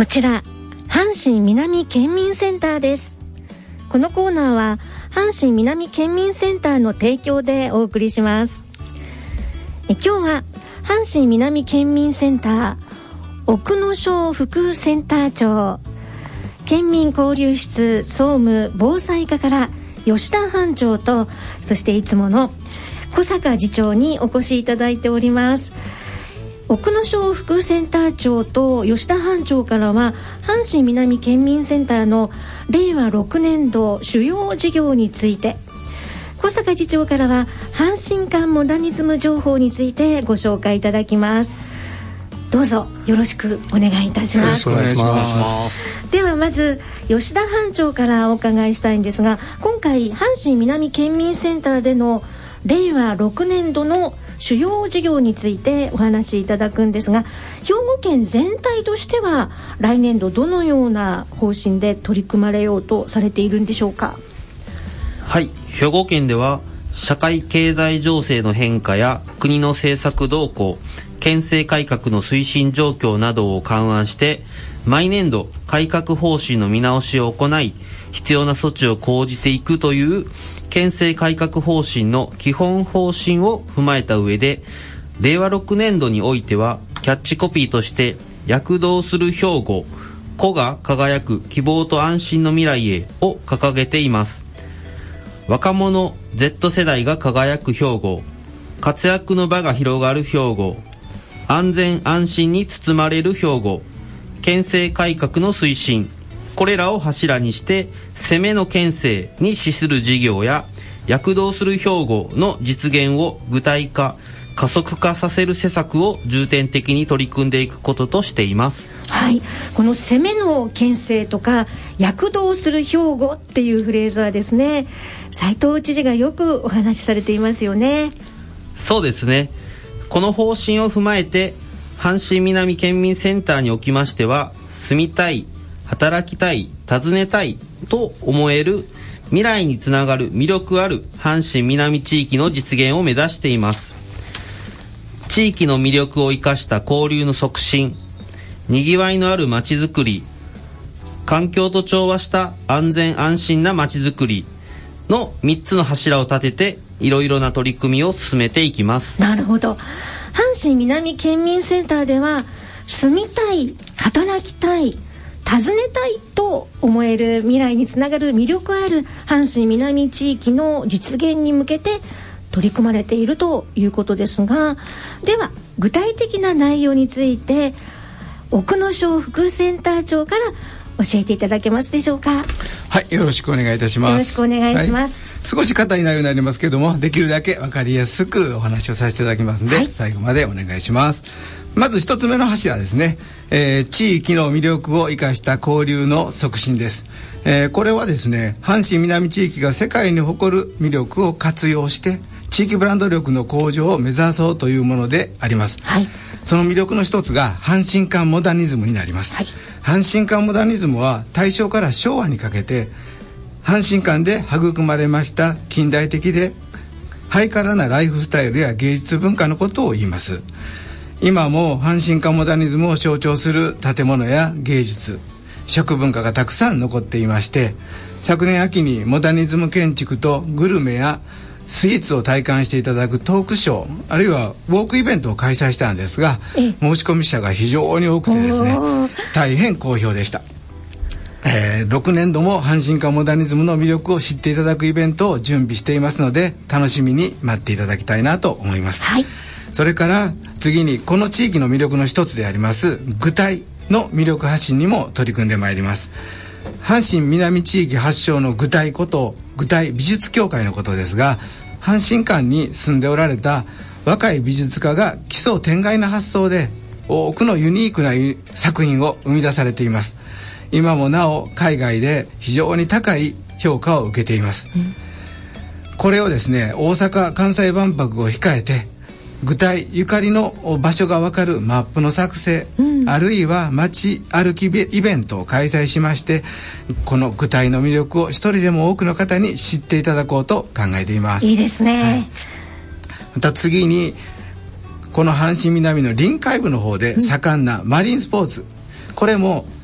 こちら阪神南県民センターです。このコーナーは阪神南県民センターの提供でお送りします。今日は阪神南県民センター奥野庄副センター長、県民交流室総務防災課から吉田班長と、そしていつもの小坂次長にお越しいただいております。奥野庄副センター長と吉田班長からは阪神南県民センターの令和6年度主要事業について、小坂次長からは阪神間モダニズム情報についてご紹介いただきます。どうぞよろしくお願いいたします。 よろしくお願いします。 ではまず吉田班長からお伺いしたいんですが、今回阪神南県民センターでの令和6年度の主要事業についてお話しいただくんですが、兵庫県全体としては来年度どのような方針で取り組まれようとされているんでしょうか。 はい、兵庫県では社会経済情勢の変化や国の政策動向、県政改革の推進状況などを勘案して毎年度改革方針の見直しを行い、必要な措置を講じていくという県政改革方針の基本方針を踏まえた上で、令和6年度においてはキャッチコピーとして躍動する兵庫、個が輝く希望と安心の未来へを掲げています。若者 Z 世代が輝く兵庫、活躍の場が広がる兵庫、安全安心に包まれる兵庫、県政改革の推進、これらを柱にして攻めの県政に資する事業や躍動する兵庫の実現を具体化加速化させる施策を重点的に取り組んでいくこととしています。 はい、この攻めの県政とか躍動する兵庫っていうフレーズはですね、斉藤知事がよくお話しされていますよね。 そうですね。この方針を踏まえて阪神南県民センターにおきましては、住みたい、働きたい、訪ねたいと思える未来につながる魅力ある阪神南地域の実現を目指しています。地域の魅力を生かした交流の促進、にぎわいのあるまちづくり、環境と調和した安全安心なまちづくりの3つの柱を立てていろいろな取り組みを進めていきます。 なるほど。阪神南県民センターでは住みたい、働きたい、訪ねたいと思える未来につながる魅力ある阪神南地域の実現に向けて取り組まれているということですが、では具体的な内容について奥野庄副センター長から教えていただけますでしょうか。 はい、よろしくお願いいたします。 よろしくお願いします。 はい、少し硬い内容になりますけども、できるだけ分かりやすくお話をさせていただきますので、はい、最後までお願いします。まず一つ目の柱ですね、地域の魅力を生かした交流の促進です。これはですね、阪神南地域が世界に誇る魅力を活用して地域ブランド力の向上を目指そうというものであります。はい、その魅力の一つが阪神間モダニズムになります。はい、阪神間モダニズムは大正から昭和にかけて阪神間で育まれました近代的でハイカラなライフスタイルや芸術文化のことを言います。今も阪神間モダニズムを象徴する建物や芸術、食文化がたくさん残っていまして、昨年秋にモダニズム建築とグルメやスイーツを体感していただくトークショー、あるいはウォークイベントを開催したんですが、申し込み者が非常に多くてですね、大変好評でした。6年度も阪神間モダニズムの魅力を知っていただくイベントを準備していますので、楽しみに待っていただきたいなと思います。はい、それから次にこの地域の魅力の一つであります具体の魅力発信にも取り組んでまいります。阪神南地域発祥の具体こと具体美術協会のことですが、阪神間に住んでおられた若い美術家が奇想天外な発想で多くのユニークな作品を生み出されています。今もなお海外で非常に高い評価を受けています。これをですね、大阪・関西万博を控えて具体ゆかりの場所が分かるマップの作成、あるいは街歩きイベントを開催しまして、この具体の魅力を一人でも多くの方に知っていただこうと考えています。 いいですね。はい、 また次にこの阪神南の臨海部の方で盛んなマリンスポーツ、これも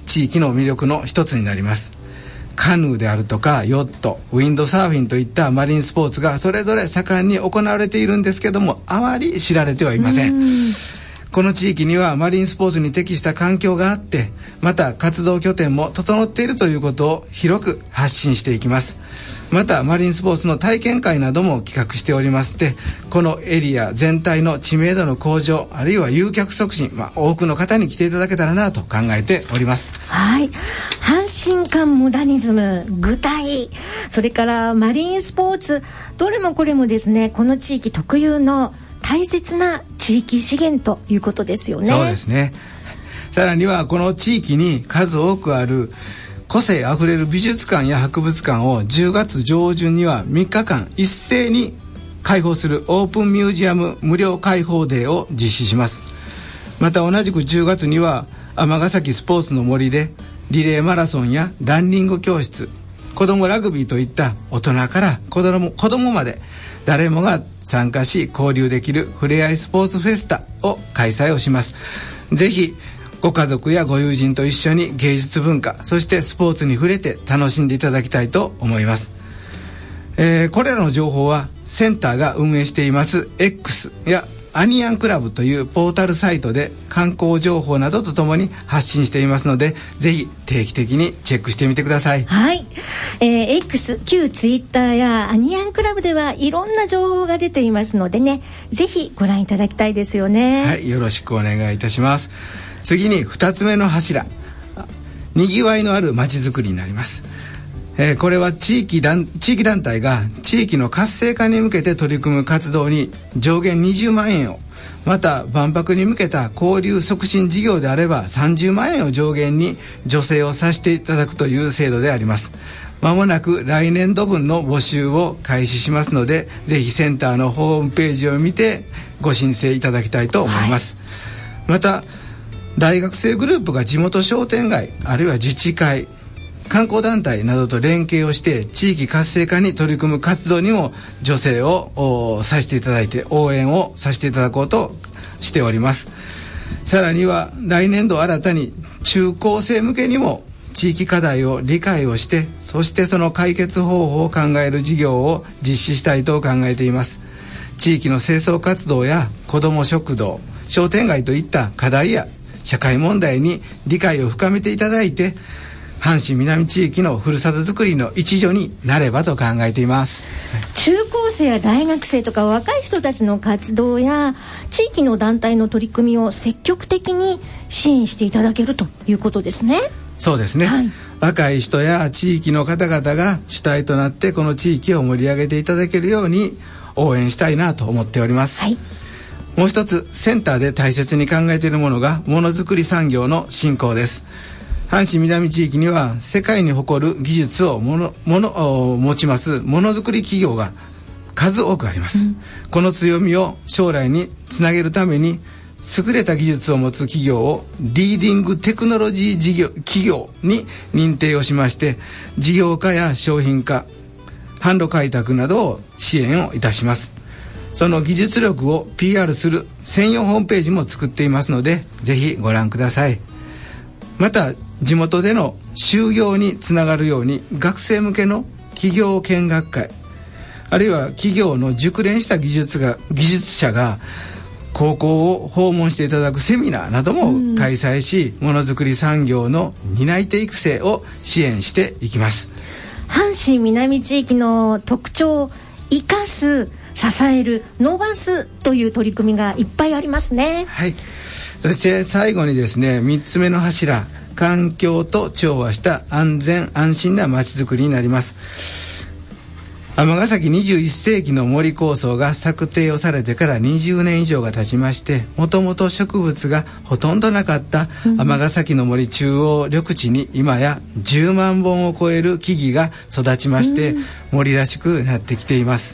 地域の魅力の一つになります。カヌーであるとかヨット、ウィンドサーフィンといったマリンスポーツがそれぞれ盛んに行われているんですけども、あまり知られてはいません。この地域にはマリンスポーツに適した環境があって、また活動拠点も整っているということを広く発信していきます。またマリンスポーツの体験会なども企画しておりまして、このエリア全体の知名度の向上、あるいは誘客促進、多くの方に来ていただけたらなと考えております。 はい、阪神間モダニズム、具体、それからマリンスポーツ、どれもこれもですね、この地域特有の大切な地域資源ということですよね。 そうですね。さらにはこの地域に数多くある個性あふれる美術館や博物館を10月上旬には3日間一斉に開放するオープンミュージアム無料開放デーを実施します。また同じく10月には尼崎スポーツの森でリレーマラソンやランニング教室、子どもラグビーといった大人から子どもまで誰もが参加し交流できるふれあいスポーツフェスタを開催をします。ぜひご家族やご友人と一緒に芸術文化、そしてスポーツに触れて楽しんでいただきたいと思います。これらの情報はセンターが運営しています X やアニアンクラブというポータルサイトで観光情報などとともに発信していますので、ぜひ定期的にチェックしてみてください。 はい、X、旧ツイッターやアニアンクラブではいろんな情報が出ていますのでね、ぜひご覧いただきたいですよね。 はい、よろしくお願いいたします。次に2つ目の柱、にぎわいのあるまちづくりになります。これは地域団体が地域の活性化に向けて取り組む活動に上限20万円を、また万博に向けた交流促進事業であれば30万円を上限に助成をさせていただくという制度であります。まもなく来年度分の募集を開始しますので、ぜひセンターのホームページを見てご申請いただきたいと思います。はい、また大学生グループが地元商店街、あるいは自治会、観光団体などと連携をして地域活性化に取り組む活動にも助成をさせていただいて、応援をさせていただこうとしております。さらには来年度新たに中高生向けにも地域課題を理解をして、そしてその解決方法を考える事業を実施したいと考えています。地域の清掃活動や子ども食堂、商店街といった課題や社会問題に理解を深めていただいて、阪神南地域のふるさとづくりの一助になればと考えています。 中高生や大学生とか若い人たちの活動や地域の団体の取り組みを積極的に支援していただけるということですね。 そうですね、はい、若い人や地域の方々が主体となってこの地域を盛り上げていただけるように応援したいなと思っております。はい、もう一つセンターで大切に考えているものがものづくり産業の振興です。阪神南地域には世界に誇る技術を持ちますものづくり企業が数多くあります。この強みを将来につなげるために優れた技術を持つ企業をリーディングテクノロジー企業に認定をしまして、事業化や商品化、販路開拓などを支援をいたします。その技術力を PR する専用ホームページも作っていますので、ぜひご覧ください。また地元での就業につながるように学生向けの企業見学会、あるいは企業の熟練した技術者が高校を訪問していただくセミナーなども開催し、ものづくり産業の担い手育成を支援していきます。 阪神南地域の特徴を生かす、支える、伸ばすという取り組みがいっぱいありますね。 はい、そして最後にですね、3つ目の柱、環境と調和した安全安心なまちづくりになります。尼崎21世紀の森構想が策定をされてから20年以上が経ちまして、もともと植物がほとんどなかった尼崎の森中央緑地に今や10万本を超える木々が育ちまして、森らしくなってきています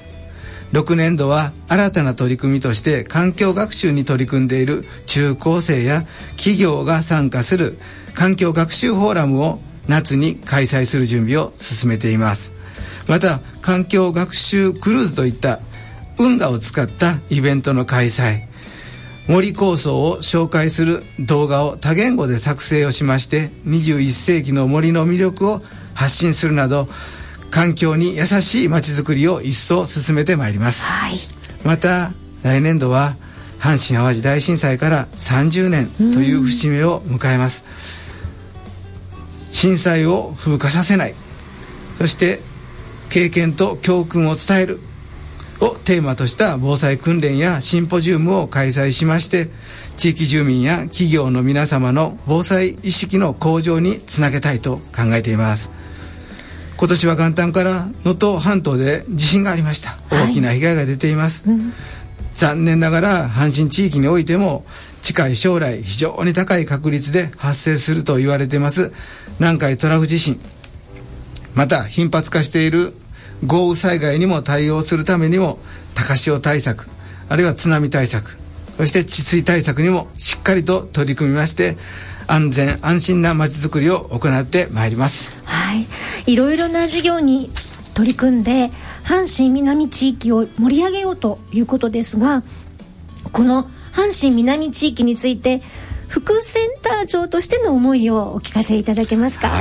。6年度は新たな取り組みとして環境学習に取り組んでいる中高生や企業が参加する環境学習フォーラムを夏に開催する準備を進めています。また環境学習クルーズといった運河を使ったイベントの開催、 森構想を紹介する動画を多言語で作成をしまして、21世紀の森の魅力を発信するなど、環境に優しいまちづくりを一層進めてまいります、はい、また来年度は阪神・淡路大震災から30年という節目を迎えます。震災を風化させない、そして経験と教訓を伝えるをテーマとした防災訓練やシンポジウムを開催しまして、地域住民や企業の皆様の防災意識の向上につなげたいと考えています。今年は元旦から能登半島で地震がありました。大きな被害が出ています、残念ながら阪神地域においても近い将来非常に高い確率で発生すると言われています南海トラフ地震、また頻発化している豪雨災害にも対応するためにも高潮対策、あるいは津波対策、そして治水対策にもしっかりと取り組みまして、安全安心なまちづくりを行ってまいります。 はい、いろいろな事業に取り組んで阪神南地域を盛り上げようということですが、この阪神南地域について副センター長としての思いをお聞かせいただけますか。 はい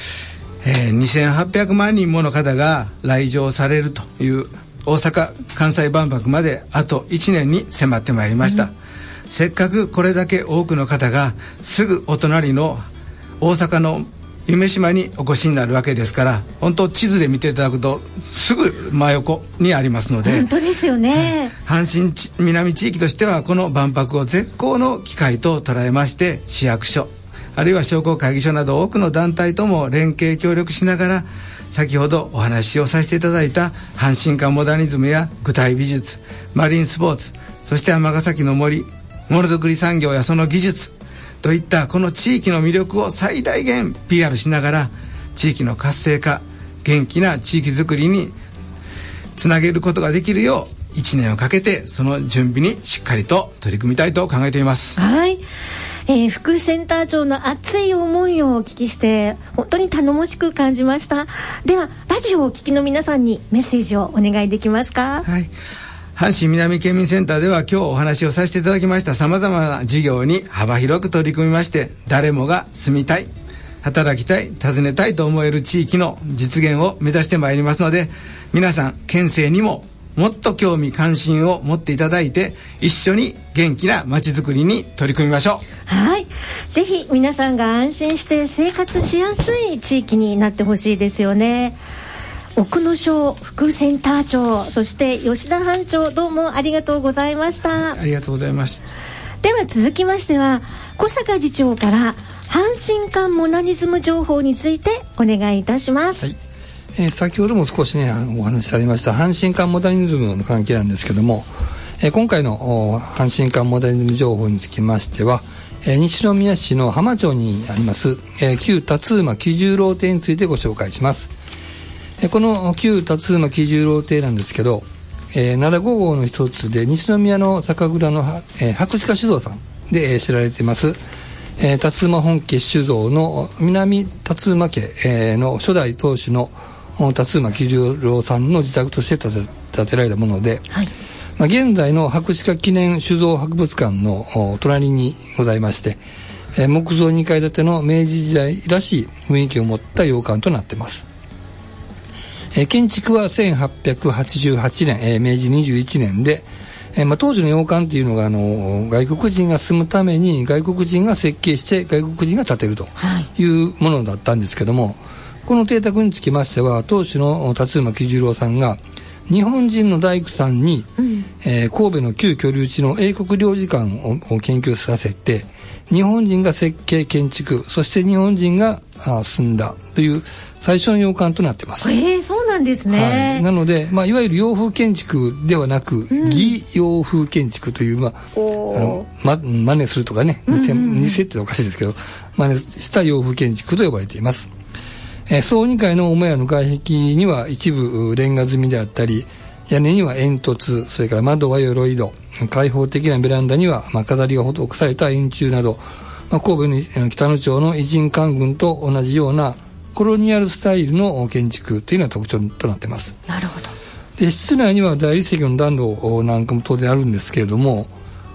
、2800万人もの方が来場されるという大阪・関西万博まであと1年に迫ってまいりました、せっかくこれだけ多くの方がすぐお隣の大阪の夢洲にお越しになるわけですから、本当地図で見ていただくとすぐ真横にありますので、 本当ですよね、 阪神南地域としてはこの万博を絶好の機会と捉えまして、市役所あるいは商工会議所など多くの団体とも連携協力しながら、先ほどお話をさせていただいた阪神間モダニズムや具体美術、マリンスポーツ、そして尼崎の森、ものづくり産業やその技術といったこの地域の魅力を最大限 PR しながら、地域の活性化、元気な地域づくりにつなげることができるよう1年をかけてその準備にしっかりと取り組みたいと考えています。 はい、副センター長の熱い思いをお聞きして本当に頼もしく感じました。ではラジオをお聞きの皆さんにメッセージをお願いできますか。 はい、阪神南県民センターでは今日お話をさせていただきました様々な事業に幅広く取り組みまして、誰もが住みたい、働きたい、訪ねたいと思える地域の実現を目指してまいりますので、皆さん県政にももっと興味関心を持っていただいて、一緒に元気なまちづくりに取り組みましょう。はい、ぜひ皆さんが安心して生活しやすい地域になってほしいですよね。奥野翔副センター長、そして吉田班長、どうもありがとうございました。 ありがとうございます。 では続きましては小坂次長から阪神間モダニズム情報についてお願いいたします。 はい、先ほども少しねお話しされました阪神間モダニズムの関係なんですけども、今回の阪神間モダニズム情報につきましては、西宮市の浜町にあります、旧辰馬喜十郎亭についてご紹介します。この旧辰馬喜十郎亭なんですけど、奈良五号の一つで西宮の酒蔵の、白鹿酒造さんで、知られています辰馬本家酒造の南辰馬家、の初代当主の辰馬喜十郎さんの自宅として建てられたもので、はい、現在の白鹿記念酒造博物館の隣にございまして、木造2階建ての明治時代らしい雰囲気を持った洋館となっています。建築は1888年、明治21年で、当時の洋館っていうのが外国人が住むために外国人が設計して外国人が建てるというものだったんですけども、この邸宅につきましては当主の辰馬喜十郎さんが日本人の大工さんに、神戸の旧居留地の英国領事館を研究させて、日本人が設計建築、そして日本人が住んだという最初の洋館となっています。 そうなんですね。 はい、なので、いわゆる洋風建築ではなく、擬洋風建築という、真似するとかね、似せっておかしいですけど、真似した洋風建築と呼ばれています。総2階の母屋の外壁には一部レンガ積みであったり、屋根には煙突、それから窓は鎧戸、開放的なベランダには、飾りが施された円柱など、神戸の北野町の異人館群と同じようなコロニアルスタイルの建築というのが特徴となっています。 なるほど。 で、室内には大理石の暖炉なんかも当然あるんですけれども、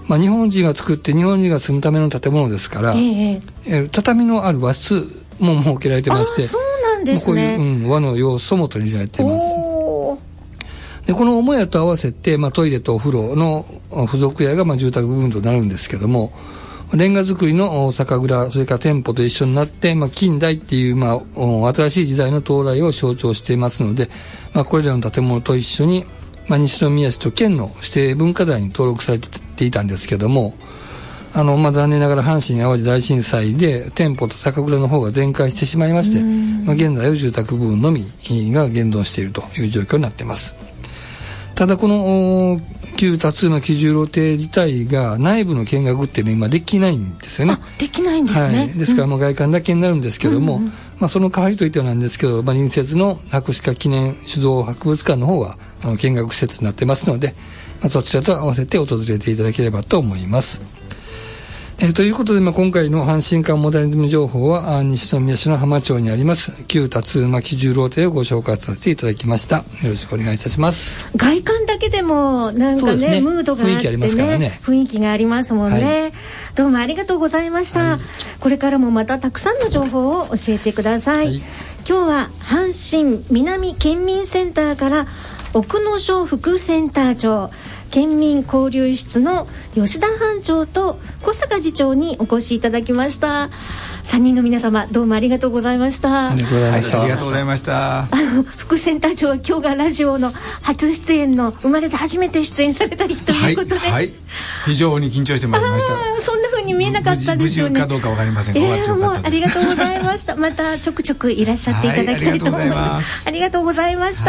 日本人が作って日本人が住むための建物ですから、畳のある和室も設けられてまして、 そうなんですね。 こういう、和の要素も取り入れられています。でこの母屋と合わせて、トイレとお風呂の付属屋が住宅部分となるんですけども、レンガ造りの酒蔵、それから店舗と一緒になって、近代っていう、新しい時代の到来を象徴していますので、これらの建物と一緒に、西宮市と県の指定文化財に登録されていたんですけども、残念ながら阪神・淡路大震災で店舗と酒蔵の方が全壊してしまいまして、現在は住宅部分のみが現存しているという状況になっています。ただこの旧辰馬喜十郎邸自体が内部の見学っていうのは今できないんですよね。 できないんですね。 ですから外観だけになるんですけども、その代わりといってはなんですけど、隣接の博士課記念酒造博物館の方は見学施設になってますので、そちらと合わせて訪れていただければと思います。ということで、今回の阪神館モダニズム情報は西宮市の浜町にあります旧辰馬喜十郎邸をご紹介させていただきました。よろしくお願いいたします。 外観だけでもなんかね、ムードがあってね、雰囲気ありますからね。雰囲気がありますもんね。どうもありがとうございました。これからもまたたくさんの情報を教えてください。今日は阪神南県民センターから奥野昌副センター長、県民交流室の吉田班長と小坂次長にお越しいただきました。3人の皆様どうもありがとうございました。 ありがとうございました。ありがとうございました。 副センター長は今日がラジオの初出演の、生まれて初めて出演されたりということで、 非常に緊張してまいりました。 そんな風に見えなかったですよね。 無事かどうかわかりませんが、終わってよかったです。 ありがとうございました。またちょくちょくいらっしゃっていただきたいと思います。ありがとうございました。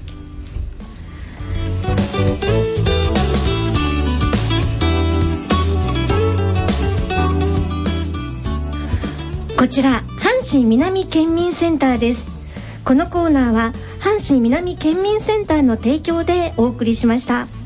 こちら阪神南県民センターです。このコーナーは阪神南県民センターの提供でお送りしました。